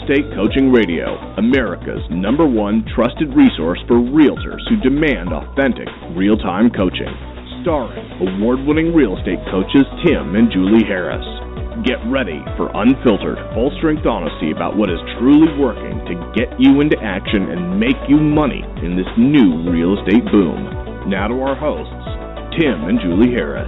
Estate Coaching Radio, America's #1 trusted resource for realtors who demand authentic, real-time coaching. Starring award-winning real estate coaches Tim and Julie Harris. Get ready for unfiltered, full-strength honesty about what is truly working to get you into action and make you money in this new real estate boom. Now to our hosts, Tim and Julie Harris.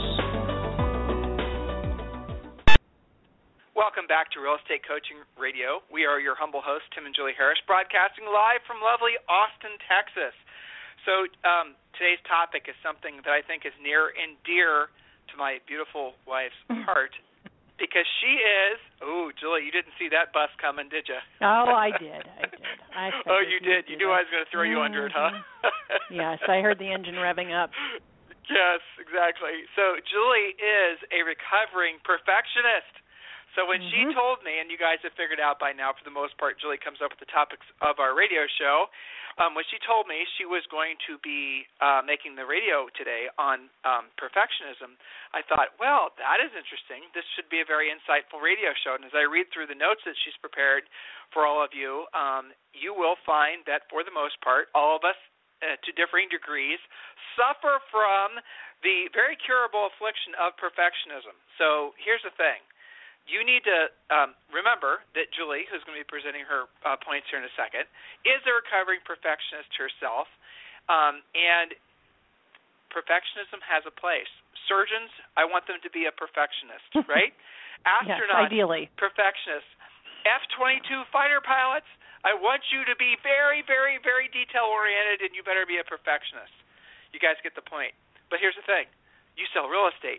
Welcome back to Real Estate Coaching Radio. We are your humble hosts, Tim and Julie Harris, broadcasting live from lovely Austin, Texas. So today's topic is something that I think is near and dear to my beautiful wife's heart because she is, Julie, you didn't see that bus coming, did you? Oh, I did. You did. You knew I was going to throw you under it, huh? Yes, I heard the engine revving up. Yes, exactly. So Julie is a recovering perfectionist. So when she told me, and you guys have figured out by now for the most part, Julie comes up with the topics of our radio show. When she told me she was going to be making the radio today on perfectionism, I thought, well, that is interesting. This should be a very insightful radio show. And as I read through the notes that she's prepared for all of you, you will find that for the most part, all of us to differing degrees suffer from the very curable affliction of perfectionism. So here's the thing. You need to remember that Julie, who's going to be presenting her points here in a second, is a recovering perfectionist herself, and perfectionism has a place. Surgeons, I want them to be a perfectionist, right? Astronauts, yes, ideally. Perfectionists. F-22 fighter pilots, I want you to be very, very, very detail-oriented, and you better be a perfectionist. You guys get the point. But here's the thing. You sell real estate.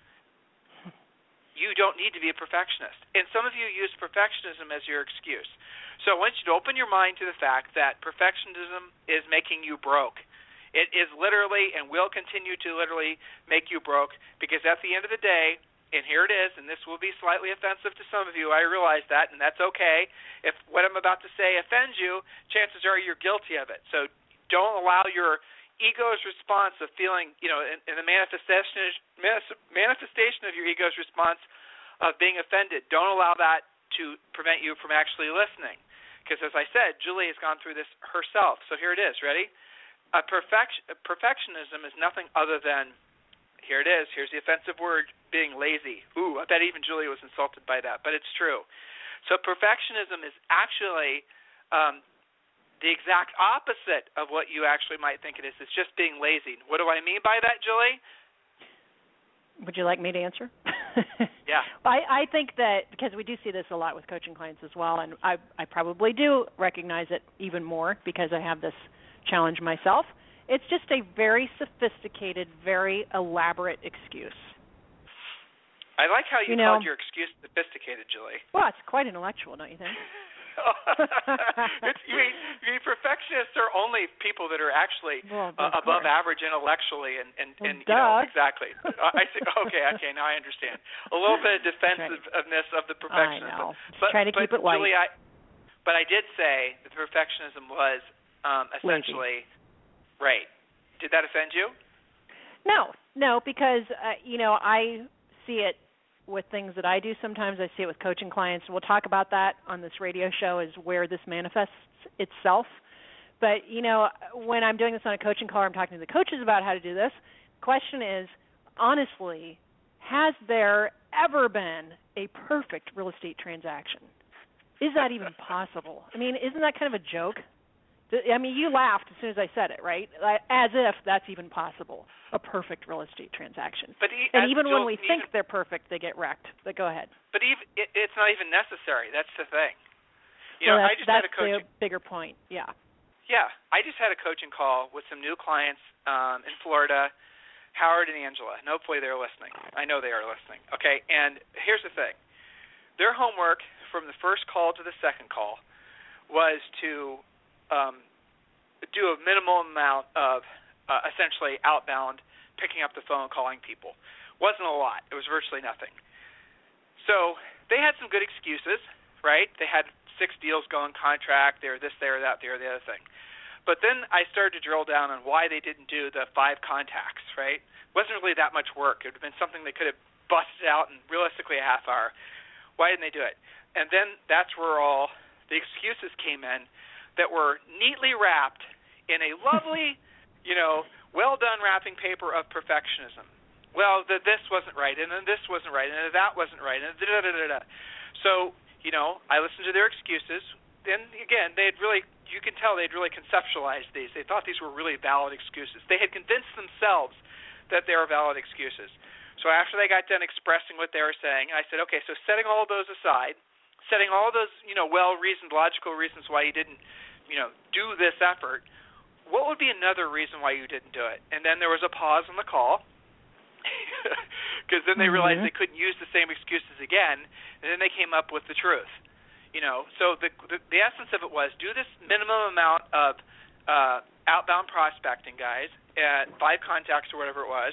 You don't need to be a perfectionist. And some of you use perfectionism as your excuse. So I want you to open your mind to the fact that perfectionism is making you broke. It is literally and will continue to literally make you broke because at the end of the day, and here it is, and this will be slightly offensive to some of you, I realize that, and that's okay. If what I'm about to say offends you, chances are you're guilty of it. So don't allow your ego's response of feeling, in the manifestation of your ego's response of being offended, don't allow that to prevent you from actually listening. Because as I said, Julie has gone through this herself. So here it is. Ready? Perfectionism is nothing other than, here it is, here's the offensive word, being lazy. I bet even Julie was insulted by that, but it's true. So perfectionism is actually the exact opposite of what you actually might think it is. It's just being lazy. What do I mean by that, Julie? Would you like me to answer? Yeah. I think that because we do see this a lot with coaching clients as well, and I probably do recognize it even more because I have this challenge myself. It's just a very sophisticated, very elaborate excuse. I like how you called your excuse sophisticated, Julie. Well, it's quite intellectual, don't you think? You mean perfectionists are only people that are actually above average intellectually, and exactly. I see. Okay, now I understand. A little bit of defensiveness of the perfectionism. But trying to keep it light. Julie, but I did say that perfectionism was essentially right. Did that offend you? No, because I see it with things that I do sometimes. I see it with coaching clients. We'll talk about that on this radio show is where this manifests itself. But, when I'm doing this on a coaching call, I'm talking to the coaches about how to do this. The question is, honestly, has there ever been a perfect real estate transaction? Is that even possible? I mean, isn't that kind of a joke? I mean, you laughed as soon as I said it, right? As if that's even possible, a perfect real estate transaction. And even when we think they're perfect, they get wrecked. But go ahead. But it's not even necessary. That's the thing. I just had a coaching. The bigger point, yeah. Yeah, I just had a coaching call with some new clients in Florida, Howard and Angela, and hopefully they're listening. I know they are listening. Okay, and here's the thing. Their homework from the first call to the second call was to do a minimal amount of essentially outbound, picking up the phone, calling people. Wasn't a lot. It was virtually nothing. So they had some good excuses, right? They had 6 deals going contract. They were this, they were that, they were the other thing. But then I started to drill down on why they didn't do the 5 contacts, right? It wasn't really that much work. It would have been something they could have busted out in realistically a half hour. Why didn't they do it? And then that's where all the excuses came in that were neatly wrapped in a lovely, well-done wrapping paper of perfectionism. Well, this wasn't right, and then this wasn't right, and that wasn't right, and da-da-da-da-da. So, I listened to their excuses. Then, again, you can tell they'd really conceptualized these. They thought these were really valid excuses. They had convinced themselves that they were valid excuses. So after they got done expressing what they were saying, I said, okay, so setting all those aside, setting all those, well-reasoned, logical reasons why you didn't, do this effort, what would be another reason why you didn't do it? And then there was a pause on the call, because then they realized they couldn't use the same excuses again, and then they came up with the truth. So the essence of it was, do this minimum amount of outbound prospecting, guys, at 5 contacts or whatever it was,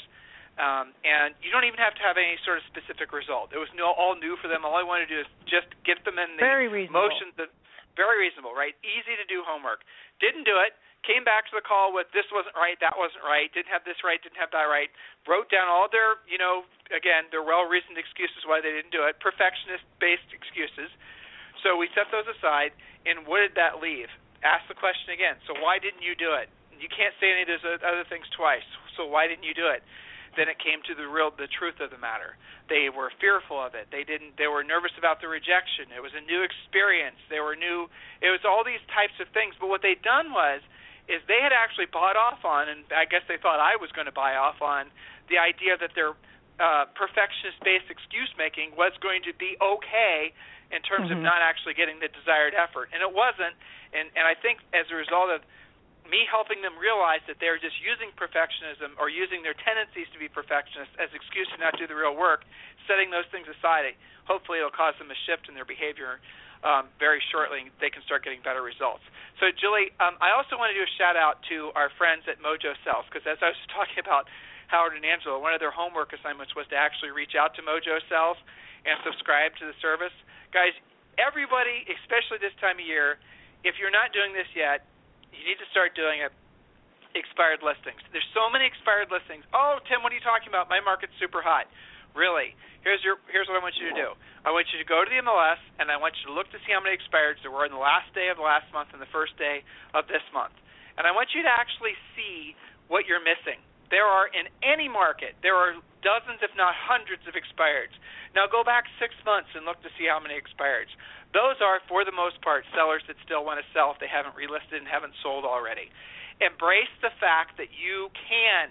and you don't even have to have any sort of specific result. It was all new for them. All I wanted to do is just get them in the motion. Very reasonable, right? Easy to do homework. Didn't do it. Came back to the call with this wasn't right, that wasn't right, didn't have this right, didn't have that right. Wrote down all their, again, their well-reasoned excuses why they didn't do it, perfectionist-based excuses. So we set those aside, and what did that leave? Ask the question again. So why didn't you do it? You can't say any of those other things twice. So why didn't you do it? Then it came to the truth of the matter. They were fearful of it. They were nervous about the rejection. It was a new experience. It was all these types of things. But what they'd done is they had actually bought off on, and I guess they thought I was going to buy off on, the idea that their perfectionist-based excuse-making was going to be okay in terms of not actually getting the desired effort. And it wasn't, and I think as a result of me helping them realize that they're just using perfectionism or using their tendencies to be perfectionists as excuse to not do the real work, setting those things aside, hopefully it'll cause them a shift in their behavior very shortly, and they can start getting better results. So, Julie, I also want to do a shout-out to our friends at Mojo Sells, because as I was talking about Howard and Angela, one of their homework assignments was to actually reach out to Mojo Sells and subscribe to the service. Guys, everybody, especially this time of year, if you're not doing this yet, you need to start doing it. Expired listings. There's so many expired listings. Oh, Tim, what are you talking about? My market's super hot. Really? Here's what I want you to do. I want you to go to the MLS, and I want you to look to see how many expireds there were in the last day of last month and the first day of this month. And I want you to actually see what you're missing. There are, in any market, there are dozens, if not hundreds, of expireds. Now go back 6 months and look to see how many expireds. Those are, for the most part, sellers that still want to sell if they haven't relisted and haven't sold already. Embrace the fact that you can,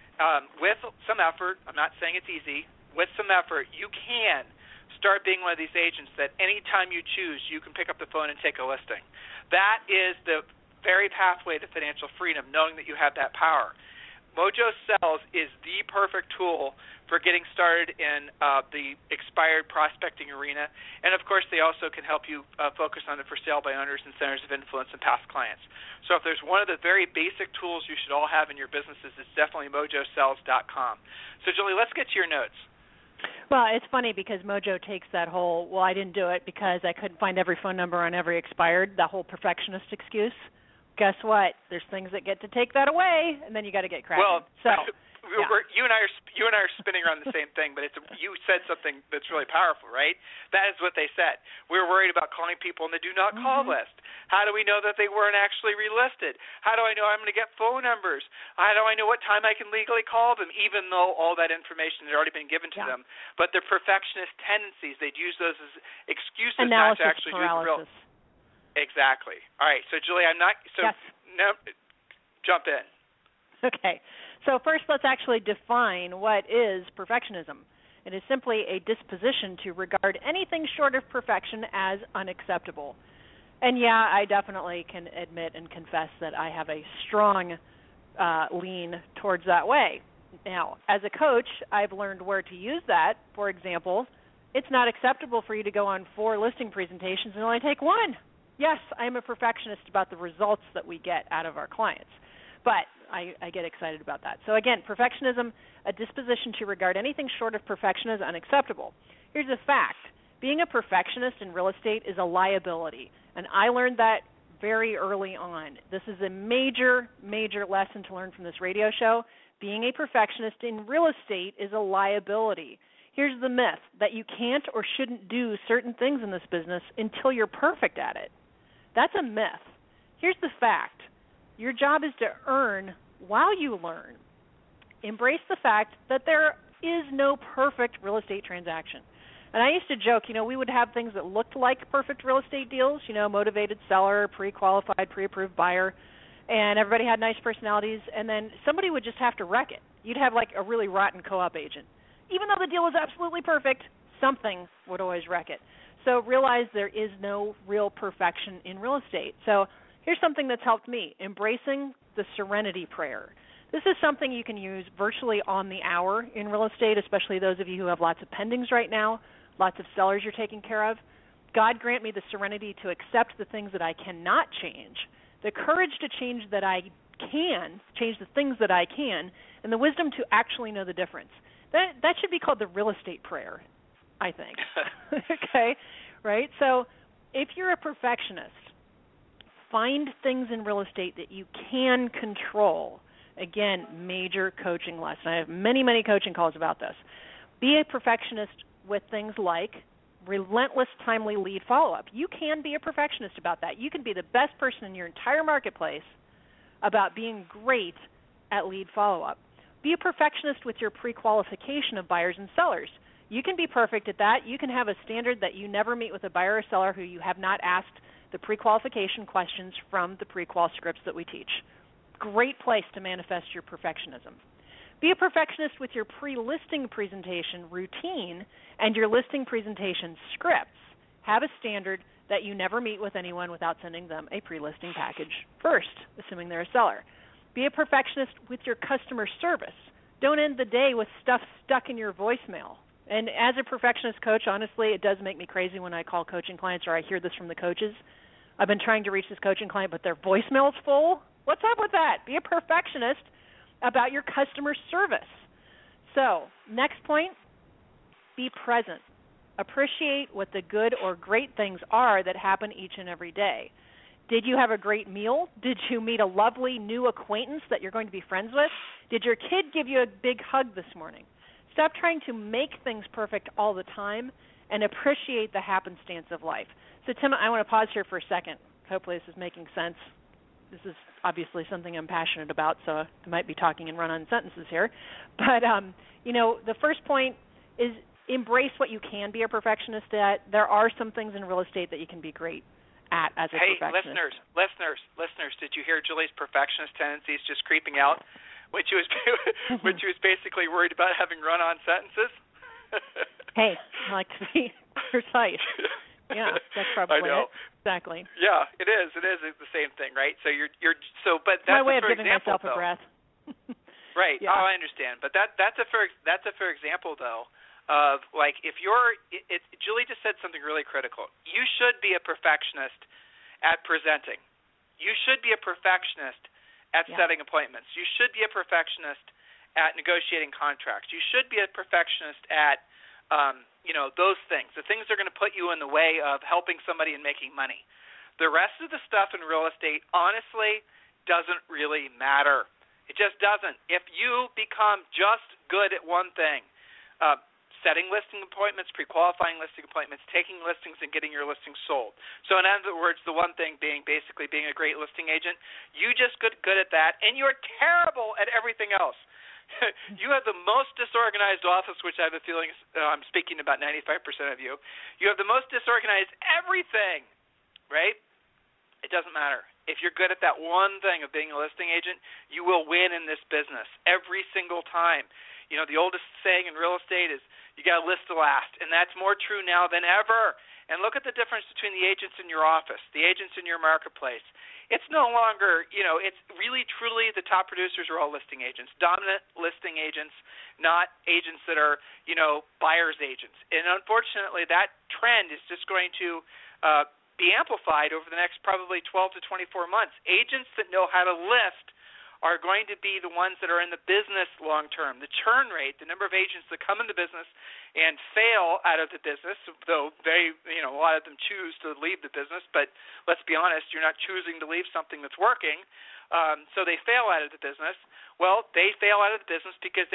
with some effort, I'm not saying it's easy, with some effort, you can start being one of these agents that any time you choose, you can pick up the phone and take a listing. That is the very pathway to financial freedom, knowing that you have that power. Mojo Sells is the perfect tool for getting started in the expired prospecting arena. And, of course, they also can help you focus on the for sale by owners and centers of influence and past clients. So if there's one of the very basic tools you should all have in your businesses, it's definitely mojosells.com. So, Julie, let's get to your notes. Well, it's funny because Mojo takes that whole, well, I didn't do it because I couldn't find every phone number on every expired, that whole perfectionist excuse. Guess what? There's things that get to take that away, and then you got to get cracking. Well, so you and I are spinning around the same thing, but you said something that's really powerful, right? That is what they said. We were worried about calling people on the do not call list. How do we know that they weren't actually relisted? How do I know I'm going to get phone numbers? How do I know what time I can legally call them, even though all that information had already been given to them? But their perfectionist tendencies, they'd use those as excuses not to actually do the real. Exactly. All right. So, Julie, no, jump in. Okay. So first, let's actually define what is perfectionism. It is simply a disposition to regard anything short of perfection as unacceptable. And, yeah, I definitely can admit and confess that I have a strong lean towards that way. Now, as a coach, I've learned where to use that. For example, it's not acceptable for you to go on 4 listing presentations and only take 1. Yes, I am a perfectionist about the results that we get out of our clients, but I get excited about that. So again, perfectionism, a disposition to regard anything short of perfection as unacceptable. Here's a fact. Being a perfectionist in real estate is a liability, and I learned that very early on. This is a major, major lesson to learn from this radio show. Being a perfectionist in real estate is a liability. Here's the myth, that you can't or shouldn't do certain things in this business until you're perfect at it. That's a myth. Here's the fact. Your job is to earn while you learn. Embrace the fact that there is no perfect real estate transaction. And I used to joke, we would have things that looked like perfect real estate deals, motivated seller, pre-qualified, pre-approved buyer, and everybody had nice personalities, and then somebody would just have to wreck it. You'd have like a really rotten co-op agent. Even though the deal was absolutely perfect, something would always wreck it. So realize there is no real perfection in real estate. So here's something that's helped me, embracing the serenity prayer. This is something you can use virtually on the hour in real estate, especially those of you who have lots of pendings right now, lots of sellers you're taking care of. God grant me the serenity to accept the things that I cannot change, the courage to change that I can, change the things that I can, and the wisdom to actually know the difference. That should be called the real estate prayer, I think. Okay? Right? So if you're a perfectionist, find things in real estate that you can control. Again, major coaching lesson. I have many, many coaching calls about this. Be a perfectionist with things like relentless, timely lead follow-up. You can be a perfectionist about that. You can be the best person in your entire marketplace about being great at lead follow-up. Be a perfectionist with your pre-qualification of buyers and sellers. You can be perfect at that. You can have a standard that you never meet with a buyer or seller who you have not asked the pre-qualification questions from the pre-qual scripts that we teach. Great place to manifest your perfectionism. Be a perfectionist with your pre-listing presentation routine and your listing presentation scripts. Have a standard that you never meet with anyone without sending them a pre-listing package first, assuming they're a seller. Be a perfectionist with your customer service. Don't end the day with stuff stuck in your voicemail. And as a perfectionist coach, honestly, it does make me crazy when I call coaching clients or I hear this from the coaches. I've been trying to reach this coaching client, but their voicemail's full. What's up with that? Be a perfectionist about your customer service. So, next point, be present. Appreciate what the good or great things are that happen each and every day. Did you have a great meal? Did you meet a lovely new acquaintance that you're going to be friends with? Did your kid give you a big hug this morning? Stop trying to make things perfect all the time and appreciate the happenstance of life. So, Tim, I want to pause here for a second. Hopefully this is making sense. This is obviously something I'm passionate about, so I might be talking in run-on sentences here. But, the first point is embrace what you can be a perfectionist at. There are some things in real estate that you can be great at as a perfectionist. Hey, listeners, did you hear Julie's perfectionist tendencies just creeping out when she was basically worried about having run-on sentences? Hey, I like to be precise. Yeah, that's probably I know. It. Exactly. Yeah, it is. It's the same thing, right? So but that's my way of giving example, myself a breath. Right. Yeah. Oh, I understand. But that's a fair example, though, of like if Julie just said something really critical. You should be a perfectionist at presenting. You should be a perfectionist at setting appointments. You should be a perfectionist at negotiating contracts. You should be a perfectionist at those things, the things that are going to put you in the way of helping somebody and making money. The rest of the stuff in real estate, honestly, doesn't really matter. It just doesn't. If you become just good at one thing, setting listing appointments, pre-qualifying listing appointments, taking listings and getting your listings sold. So in other words, the one thing being basically being a great listing agent, you just get good at that, and you're terrible at everything else. You have the most disorganized office, which I have a feeling I'm speaking about 95% of you. You have the most disorganized everything, right? It doesn't matter. If you're good at that one thing of being a listing agent, you will win in this business every single time. The oldest saying in real estate is you got to list the last, and that's more true now than ever. And look at the difference between the agents in your office, the agents in your marketplace. It's no longer, it's really truly the top producers are all listing agents, dominant listing agents, not agents that are, buyer's agents. And unfortunately, that trend is just going to be amplified over the next probably 12 to 24 months. Agents that know how to list are going to be the ones that are in the business long term. The churn rate, the number of agents that come into business and fail out of the business, though a lot of them choose to leave the business, but let's be honest, you're not choosing to leave something that's working, so they fail out of the business. Well, they fail out of the business because they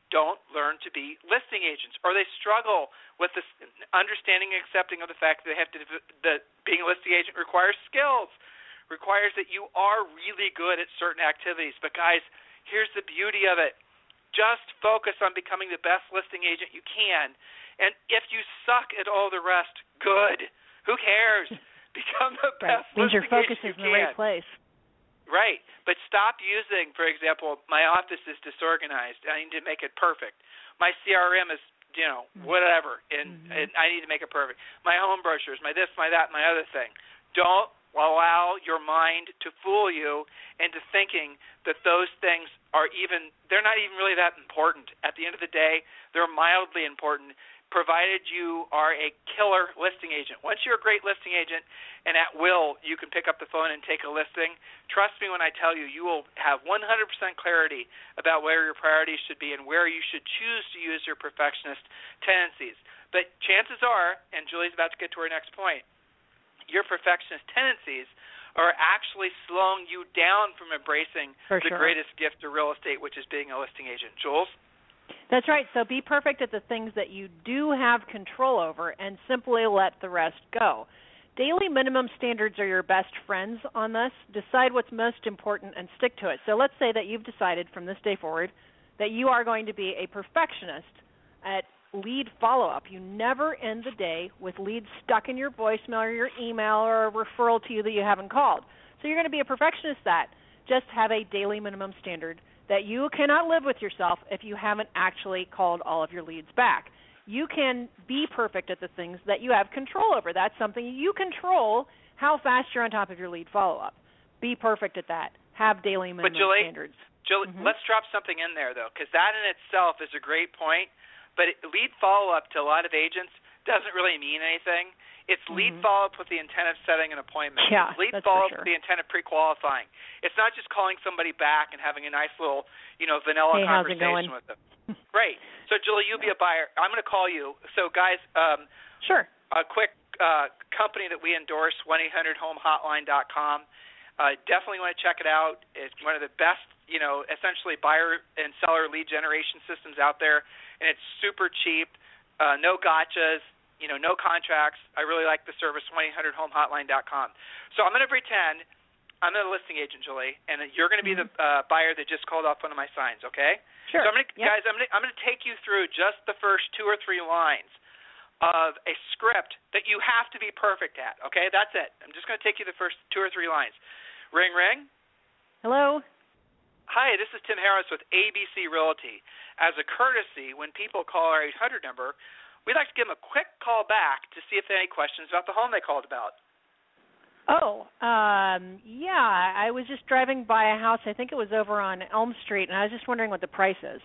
don't learn to be listing agents, or they struggle with this understanding and accepting of the fact that they have to, that being a listing agent requires skills, requires that you are really good at certain activities. But guys, here's the beauty of it. Just focus on becoming the best listing agent you can. And if you suck at all the rest, good. Who cares? Become the best listing agent you can. Means your focus is in the right place. Right. But stop using, for example, my office is disorganized. I need to make it perfect. My CRM is, whatever, and I need to make it perfect. My home brochures, my this, my that, my other thing. Don't allow your mind to fool you into thinking that those things they're not even really that important. At the end of the day, they're mildly important, provided you are a killer listing agent. Once you're a great listing agent and at will you can pick up the phone and take a listing, trust me when I tell you, you will have 100% clarity about where your priorities should be and where you should choose to use your perfectionist tendencies. But chances are, and Julie's about to get to her next point, your perfectionist tendencies are actually slowing you down from embracing the greatest gift of real estate, which is being a listing agent. Jules? That's right. So be perfect at the things that you do have control over and simply let the rest go. Daily minimum standards are your best friends on this. Decide what's most important and stick to it. So let's say that you've decided from this day forward that you are going to be a perfectionist at lead follow-up. You never end the day with leads stuck in your voicemail or your email or a referral to you that you haven't called. So you're going to be a perfectionist that. Just have a daily minimum standard that you cannot live with yourself if you haven't actually called all of your leads back. You can be perfect at the things that you have control over. That's something you control, how fast you're on top of your lead follow-up. Be perfect at that. Have daily minimum standards. Julie, let's drop something in there, though, because that in itself is a great point. But lead follow-up to a lot of agents doesn't really mean anything. It's lead follow-up with the intent of setting an appointment. Yeah, it's lead follow-up with the intent of pre-qualifying. It's not just calling somebody back and having a nice little, vanilla conversation with them. Right. So, Julie, you'll be a buyer. I'm going to call you. So, guys, sure. A quick company that we endorse, 1-800-HOME-HOTLINE.com. Definitely want to check it out. It's one of the best, essentially buyer and seller lead generation systems out there, and it's super cheap, no gotchas, no contracts. I really like the service, 1-800-HOME-HOTLINE.com. So I'm going to pretend I'm a listing agent, Julie, and you're going to be the buyer that just called off one of my signs, okay? Sure. So guys, I'm going to take you through just the first 2 or 3 lines of a script that you have to be perfect at, okay? That's it. I'm just going to take you the first 2 or 3 lines. Ring, ring. Hello. Hi, this is Tim Harris with ABC Realty. As a courtesy, when people call our 800 number, we'd like to give them a quick call back to see if they have any questions about the home they called about. Oh, yeah. I was just driving by a house. I think it was over on Elm Street, and I was just wondering what the price is.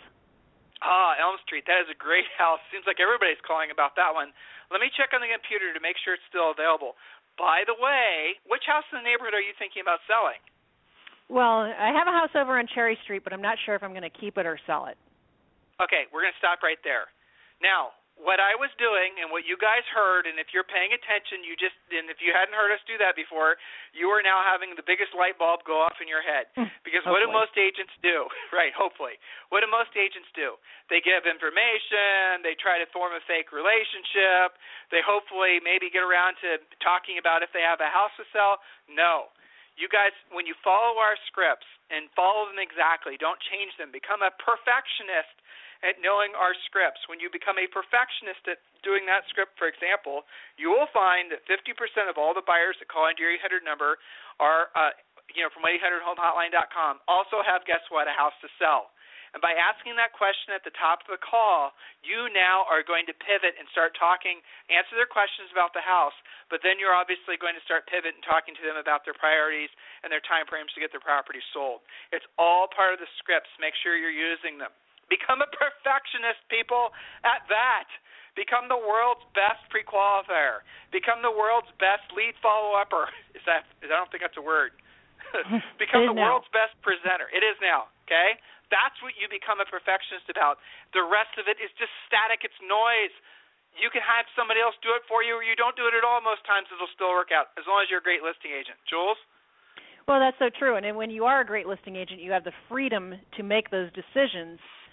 Elm Street. That is a great house. Seems like everybody's calling about that one. Let me check on the computer to make sure it's still available. By the way, which house in the neighborhood are you thinking about selling? Well, I have a house over on Cherry Street, but I'm not sure if I'm going to keep it or sell it. Okay, we're going to stop right there. Now, what I was doing and what you guys heard, and if you're paying attention, and if you hadn't heard us do that before, you are now having the biggest light bulb go off in your head. Because what do most agents do? Right, hopefully. What do most agents do? They give information, they try to form a fake relationship, they hopefully maybe get around to talking about if they have a house to sell. No. You guys, when you follow our scripts and follow them exactly, don't change them, become a perfectionist at knowing our scripts. When you become a perfectionist at doing that script, for example, you will find that 50% of all the buyers that call into your 800 number are, from 1-800-HOME-HOTLINE.com also have, guess what, a house to sell. And by asking that question at the top of the call, you now are going to pivot and start talking, answer their questions about the house, but then you're obviously going to start pivot and talking to them about their priorities and their time frames to get their property sold. It's all part of the scripts. Make sure you're using them. Become a perfectionist, people, at that. Become the world's best pre-qualifier. Become the world's best lead follow-upper. I don't think that's a word. Become the world's best presenter. It is now, okay? That's what you become a perfectionist about. The rest of it is just static. It's noise. You can have somebody else do it for you, or you don't do it at all. Most times it'll still work out, as long as you're a great listing agent. Jules? Well, that's so true. And when you are a great listing agent, you have the freedom to make those decisions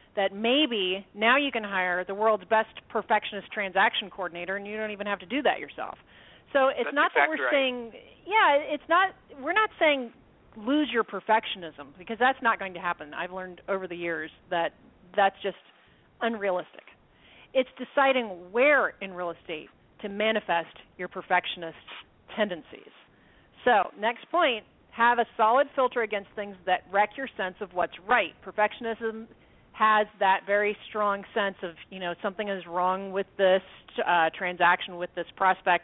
that maybe now you can hire the world's best perfectionist transaction coordinator, and you don't even have to do that yourself. So it's That's not exactly that we're saying, we're not saying lose your perfectionism, because that's not going to happen. I've learned over the years that that's just unrealistic. It's deciding where in real estate to manifest your perfectionist tendencies. So, next point, have a solid filter against things that wreck your sense of what's right. Perfectionism has that very strong sense of, something is wrong with this transaction, with this prospect.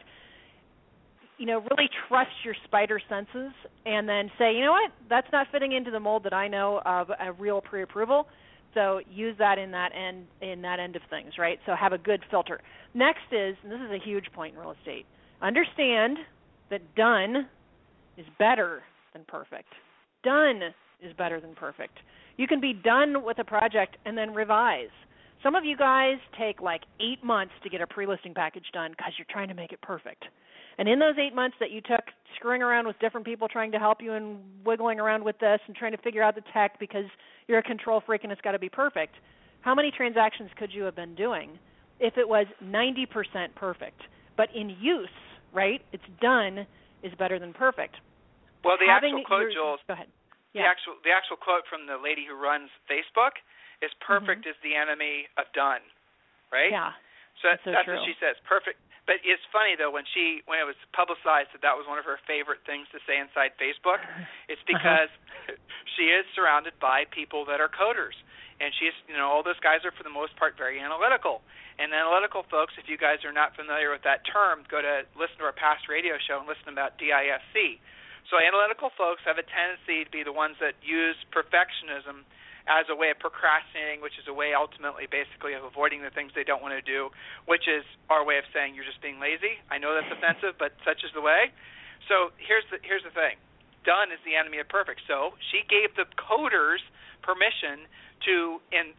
Really trust your spider senses and then say, you know what, that's not fitting into the mold that I know of a real pre-approval. So use that in that end of things, right? So have a good filter. Next is, and this is a huge point in real estate, understand that done is better than perfect. Done is better than perfect. You can be done with a project and then revise. Some of you guys take like 8 months to get a pre-listing package done because you're trying to make it perfect. And in those 8 months that you took screwing around with different people trying to help you and wiggling around with this and trying to figure out the tech because you're a control freak and it's got to be perfect, how many transactions could you have been doing if it was 90% perfect? But in use, right, it's done is better than perfect. Well, the actual quote, Jules, go ahead. Yeah. The actual quote from the lady who runs Facebook is perfect is the enemy of done, right? Yeah. So that's true. what she says, perfect. But it's funny, though, when it was publicized that was one of her favorite things to say inside Facebook, it's because she is surrounded by people that are coders. And she's, all those guys are, for the most part, very analytical. And analytical folks, if you guys are not familiar with that term, go to listen to our past radio show and listen about DISC. So analytical folks have a tendency to be the ones that use perfectionism as a way of procrastinating, which is a way ultimately basically of avoiding the things they don't want to do, which is our way of saying you're just being lazy. I know that's offensive, but such is the way. So here's the thing. Done is the enemy of perfect. So she gave the coders permission to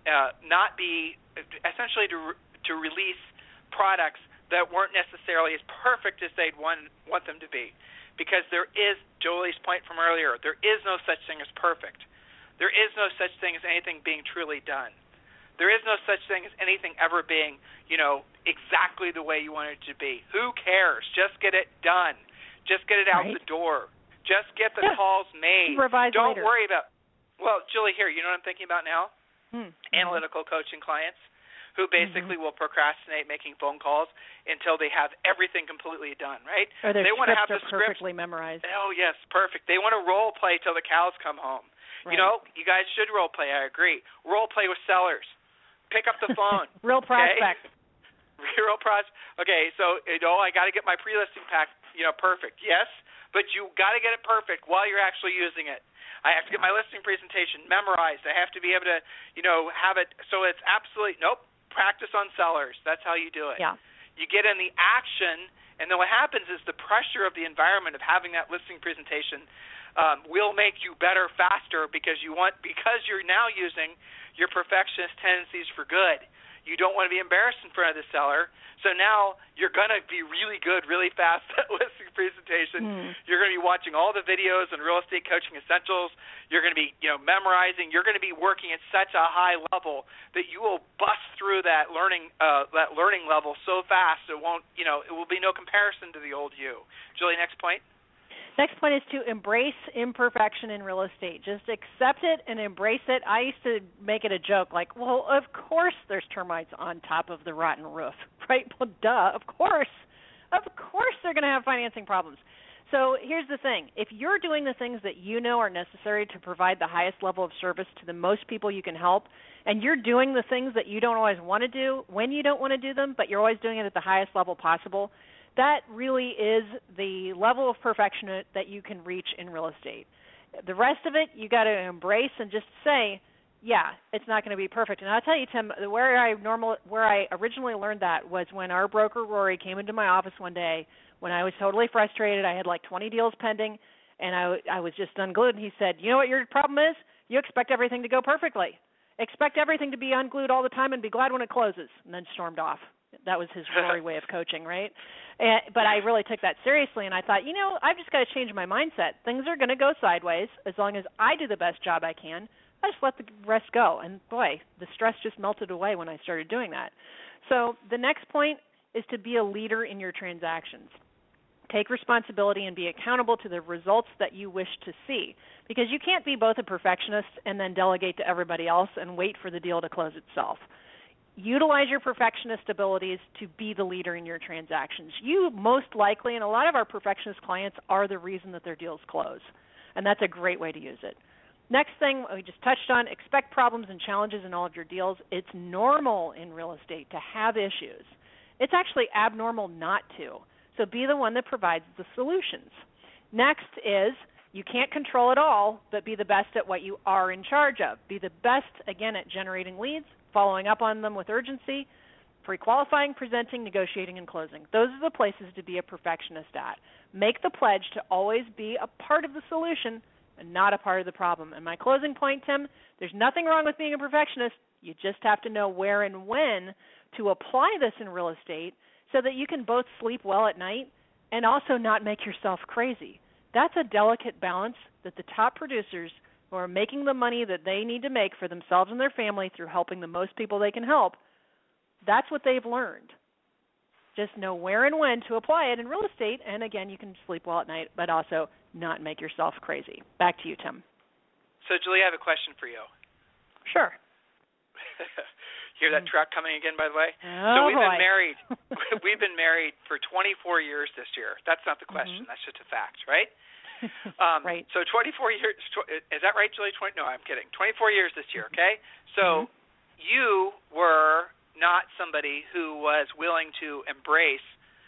not be essentially to release products that weren't necessarily as perfect as they'd want them to be. Because there is, Jolie's point from earlier, there is no such thing as perfect. There is no such thing as anything being truly done. There is no such thing as anything ever being, exactly the way you want it to be. Who cares? Just get it done. Just get it out the door. Just get the calls made. Revise Don't later. worry about, Julie, here, you know what I'm thinking about now? Analytical coaching clients who basically will procrastinate making phone calls until they have everything completely done, right? Or their they want to have scripts the are perfectly memorized. Oh, yes, perfect. They want to role play till the cows come home. Right. You guys should role play, I agree. Role play with sellers. Pick up the phone. Real prospect. Okay? Real prospect. Okay, so, I got to get my pre-listing pack, perfect. Yes, but you got to get it perfect while you're actually using it. I have to get my listing presentation memorized. I have to be able to, have it. So it's absolutely, practice on sellers. That's how you do it. Yeah. You get in the action, and then what happens is the pressure of the environment of having that listing presentation will make you better faster because you're now using your perfectionist tendencies for good. You don't want to be embarrassed in front of the seller. So now you're going to be really good, really fast at listing presentation. You're going to be watching all the videos on Real Estate Coaching Essentials. You're going to be, memorizing. You're going to be working at such a high level that you will bust through that learning level so fast it won't, it will be no comparison to the old you. Julie, next point. Next point is to embrace imperfection in real estate. Just accept it and embrace it. I used to make it a joke, like, well, of course there's termites on top of the rotten roof, right? Well, duh, of course. Of course they're going to have financing problems. So here's the thing. If you're doing the things that you know are necessary to provide the highest level of service to the most people you can help, and you're doing the things that you don't always want to do when you don't want to do them, but you're always doing it at the highest level possible, that really is the level of perfection that you can reach in real estate. The rest of it, you got to embrace and just say, yeah, it's not going to be perfect. And I'll tell you, Tim, where I originally learned that was when our broker, Rory, came into my office one day when I was totally frustrated. I had like 20 deals pending, and I was just unglued. And he said, you know what your problem is? You expect everything to go perfectly. Expect everything to be unglued all the time and be glad when it closes, and then stormed off. That was his Rory way of coaching, right? But I really took that seriously, and I thought, I've just got to change my mindset. Things are going to go sideways as long as I do the best job I can. I just let the rest go. And boy, the stress just melted away when I started doing that. So the next point is to be a leader in your transactions. Take responsibility and be accountable to the results that you wish to see, because you can't be both a perfectionist and then delegate to everybody else and wait for the deal to close itself. Utilize your perfectionist abilities to be the leader in your transactions. You most likely, and a lot of our perfectionist clients are the reason that their deals close, and that's a great way to use it. Next thing we just touched on, expect problems and challenges in all of your deals. It's normal in real estate to have issues. It's actually abnormal not to. So be the one that provides the solutions. Next is you can't control it all, but be the best at what you are in charge of. Be the best, again, at generating leads, following up on them with urgency, pre-qualifying, presenting, negotiating, and closing. Those are the places to be a perfectionist at. Make the pledge to always be a part of the solution and not a part of the problem. And my closing point, Tim, there's nothing wrong with being a perfectionist. You just have to know where and when to apply this in real estate so that you can both sleep well at night and also not make yourself crazy. That's a delicate balance that the top producers who are making the money that they need to make for themselves and their family through helping the most people they can help, that's what they've learned. Just know where and when to apply it in real estate, and again, you can sleep well at night, but also not make yourself crazy. Back to you, Tim. So, Julie, I have a question for you. Sure. Hear that truck coming again, by the way? Oh, so we've boy. been married. We've been married for 24 years this year. That's not the question. That's just a fact, right? Right. So 24 years. Is that right, Julie? No, I'm kidding. 24 years this year. Okay. So you were not somebody who was willing to embrace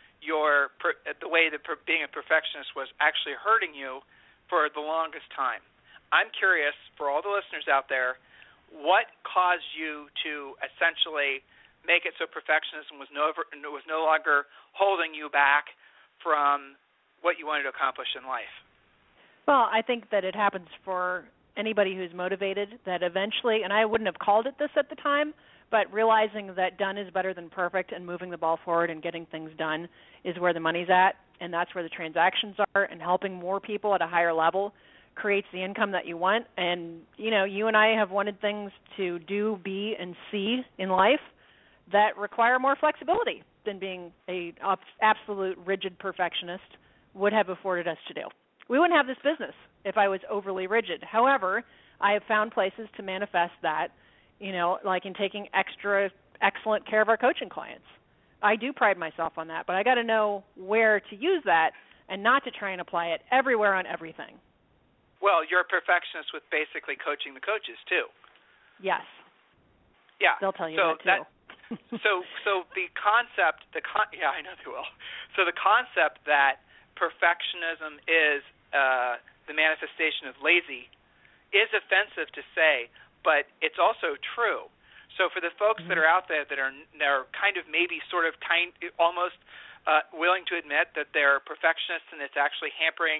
the way that being a perfectionist was actually hurting you for the longest time. I'm curious, for all the listeners out there, what caused you to essentially make it so perfectionism was no longer holding you back from what you wanted to accomplish in life? Well, I think that it happens for anybody who's motivated, that eventually, and I wouldn't have called it this at the time, but realizing that done is better than perfect and moving the ball forward and getting things done is where the money's at, and that's where the transactions are, and helping more people at a higher level creates the income that you want. And, you and I have wanted things to do, be, and see in life that require more flexibility than being a absolute rigid perfectionist would have afforded us to do. We wouldn't have this business if I was overly rigid. However, I have found places to manifest that, like in taking extra excellent care of our coaching clients. I do pride myself on that, but I got to know where to use that and not to try and apply it everywhere on everything. Well, you're a perfectionist with basically coaching the coaches too. Yes. Yeah. They'll tell you that too. So the concept, yeah, I know they will. So the concept that perfectionism is the manifestation of lazy is offensive to say, but it's also true. So for the folks that are out there that are kind of maybe sort of almost willing to admit that they're perfectionists and it's actually hampering,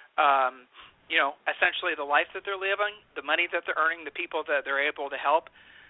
essentially the life that they're living, the money that they're earning, the people that they're able to help.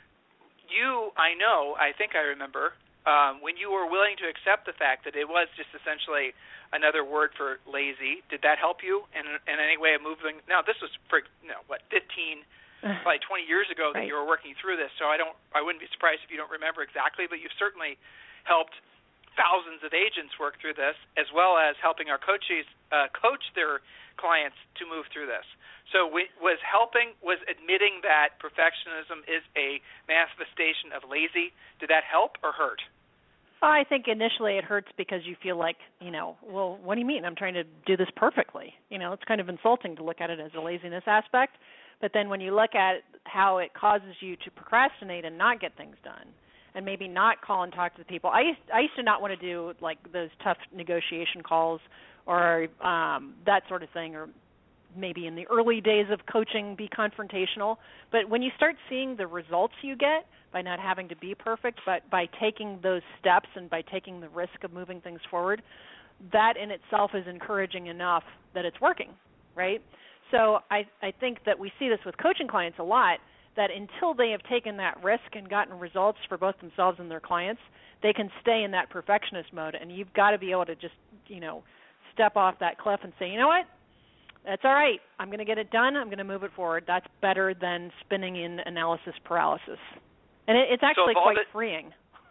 I think I remember when you were willing to accept the fact that it was just essentially another word for lazy. Did that help you in any way of moving? Now, this was for 15, probably 20 years ago that right. you were working through this. So I wouldn't be surprised if you don't remember exactly, but you've certainly helped thousands of agents work through this, as well as helping our coaches coach their clients to move through this. So was admitting that perfectionism is a manifestation of lazy, did that help or hurt? I think initially it hurts because you feel like, well, what do you mean? I'm trying to do this perfectly. It's kind of insulting to look at it as a laziness aspect. But then when you look at how it causes you to procrastinate and not get things done, and maybe not call and talk to the people. I used to not want to do like those tough negotiation calls or that sort of thing, or maybe in the early days of coaching be confrontational. But when you start seeing the results you get by not having to be perfect, but by taking those steps and by taking the risk of moving things forward, that in itself is encouraging enough that it's working, right? So I think that we see this with coaching clients a lot, that until they have taken that risk and gotten results for both themselves and their clients, they can stay in that perfectionist mode. And you've got to be able to just, step off that cliff and say, you know what, That's all right. I'm going to get it done. I'm going to move it forward. That's better than spinning in analysis paralysis. And it's actually quite freeing.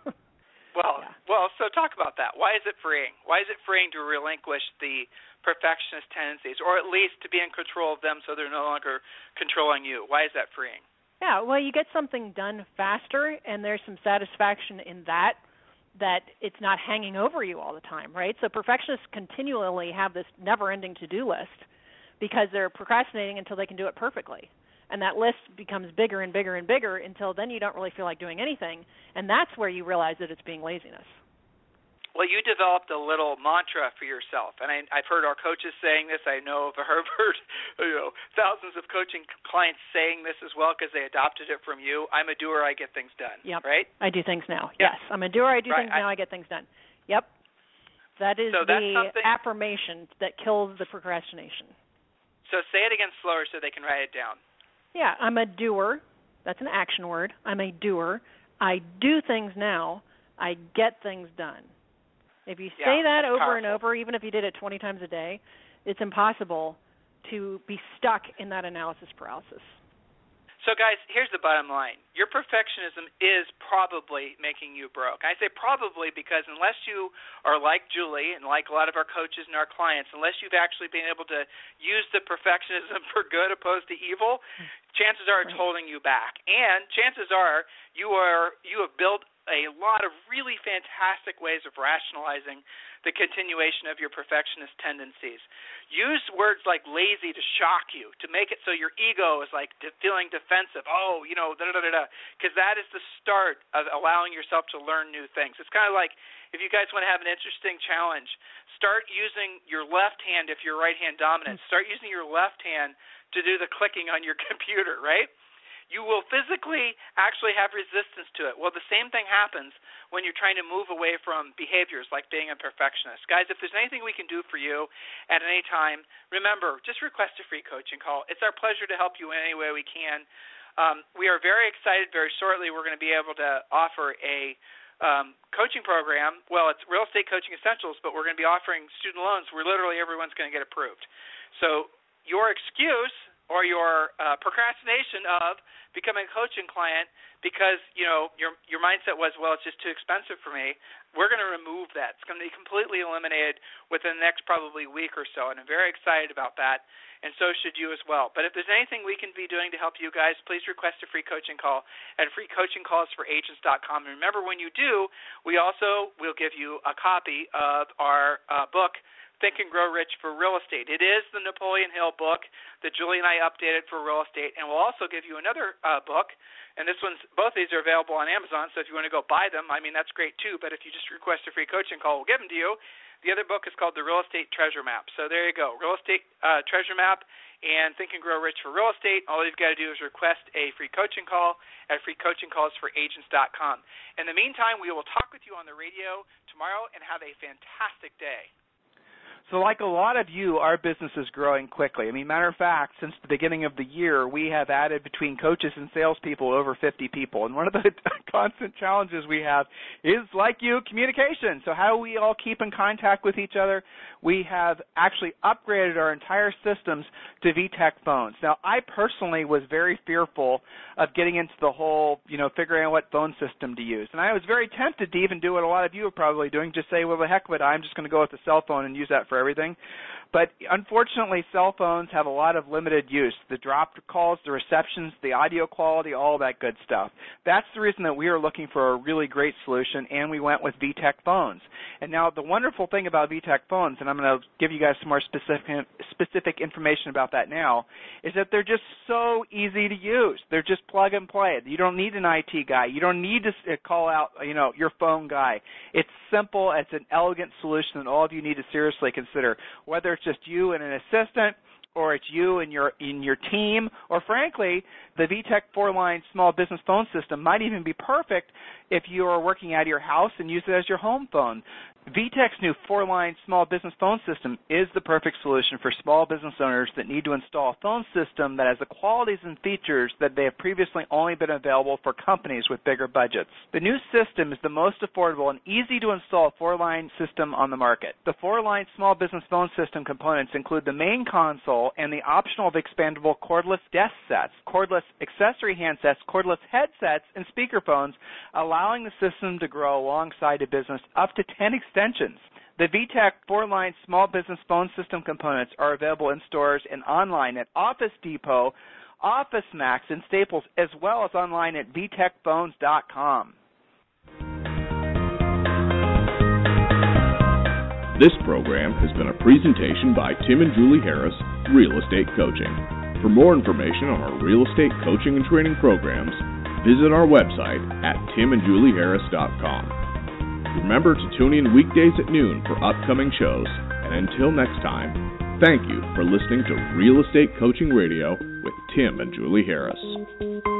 Well, so talk about that. Why is it freeing? Why is it freeing to relinquish the perfectionist tendencies, or at least to be in control of them so they're no longer controlling you? Why is that freeing? Yeah, well, you get something done faster, and there's some satisfaction in that it's not hanging over you all the time, right? So perfectionists continually have this never-ending to-do list because they're procrastinating until they can do it perfectly. And that list becomes bigger and bigger and bigger until then you don't really feel like doing anything, and that's where you realize that it's being laziness. Well, you developed a little mantra for yourself, and I've heard our coaches saying this. I know I've heard thousands of coaching clients saying this as well because they adopted it from you. I'm a doer, I get things done. Yep. Right? I do things now. Yep. Yes, I'm a doer, I do things now, I get things done. Yep. That is the affirmation that kills the procrastination. So say it again slower so they can write it down. Yeah, I'm a doer. That's an action word. I'm a doer. I do things now. I get things done. If you say that over and over, even if you did it 20 times a day, it's impossible to be stuck in that analysis paralysis. So, guys, here's the bottom line. Your perfectionism is probably making you broke. I say probably because unless you are like Julie and like a lot of our coaches and our clients, unless you've actually been able to use the perfectionism for good opposed to evil, chances are it's holding you back. And chances are you have built a lot of really fantastic ways of rationalizing the continuation of your perfectionist tendencies. Use words like lazy to shock you, to make it so your ego is like feeling defensive. Because that is the start of allowing yourself to learn new things. It's kind of like if you guys want to have an interesting challenge, start using your left hand if you're right-hand dominant. Start using your left hand to do the clicking on your computer, right? You will physically actually have resistance to it. Well, the same thing happens when you're trying to move away from behaviors like being a perfectionist. Guys, if there's anything we can do for you at any time, remember, just request a free coaching call. It's our pleasure to help you in any way we can. We are very excited. Very shortly, we're going to be able to offer a coaching program. Well, it's Real Estate Coaching Essentials, but we're going to be offering student loans where literally everyone's going to get approved. So your excuse or your procrastination of becoming a coaching client because, your mindset was, well, it's just too expensive for me, we're going to remove that. It's going to be completely eliminated within the next probably week or so, and I'm very excited about that, and so should you as well. But if there's anything we can be doing to help you guys, please request a free coaching call at freecoachingcallsforagents.com. And remember, when you do, we also will give you a copy of our book, Think and Grow Rich for Real Estate. It is the Napoleon Hill book that Julie and I updated for real estate, and we'll also give you another book, and both of these are available on Amazon, so if you want to go buy them, that's great too, but if you just request a free coaching call, we'll give them to you. The other book is called The Real Estate Treasure Map. So there you go, Real Estate Treasure Map and Think and Grow Rich for Real Estate. All you've got to do is request a free coaching call at freecoachingcallsforagents.com. In the meantime, we will talk with you on the radio tomorrow, and have a fantastic day. So like a lot of you, our business is growing quickly. Matter of fact, since the beginning of the year, we have added between coaches and salespeople over 50 people. And one of the constant challenges we have is, like you, communication. So how do we all keep in contact with each other? We have actually upgraded our entire systems to VTech phones. Now, I personally was very fearful of getting into the whole, figuring out what phone system to use. And I was very tempted to even do what a lot of you are probably doing, just say, well, the heck of it, I'm just going to go with the cell phone and use that for everything. But unfortunately, cell phones have a lot of limited use. The dropped calls, the receptions, the audio quality, all that good stuff. That's the reason that we are looking for a really great solution, and we went with VTech phones. And now the wonderful thing about VTech phones, and I'm going to give you guys some more specific information about that now, is that they're just so easy to use. They're just plug and play. You don't need an IT guy. You don't need to call out, your phone guy. It's simple. It's an elegant solution that all of you need to seriously consider, whether it's just you and an assistant, or it's you and your team, or frankly, the VTech 4-line small business phone system might even be perfect if you are working out of your house and use it as your home phone. VTech's new 4-line small business phone system is the perfect solution for small business owners that need to install a phone system that has the qualities and features that they have previously only been available for companies with bigger budgets. The new system is the most affordable and easy to install 4-line system on the market. The 4-line small business phone system components include the main console, bundle and the optional expandable cordless desk sets, cordless accessory handsets, cordless headsets, and speakerphones, allowing the system to grow alongside a business up to 10 extensions. The VTech 4-line small business phone system components are available in stores and online at Office Depot, Office Max, and Staples, as well as online at vtechphones.com. This program has been a presentation by Tim and Julie Harris, Real Estate Coaching. For more information on our real estate coaching and training programs, visit our website at timandjulieharris.com. Remember to tune in weekdays at noon for upcoming shows, and until next time, thank you for listening to Real Estate Coaching Radio with Tim and Julie Harris.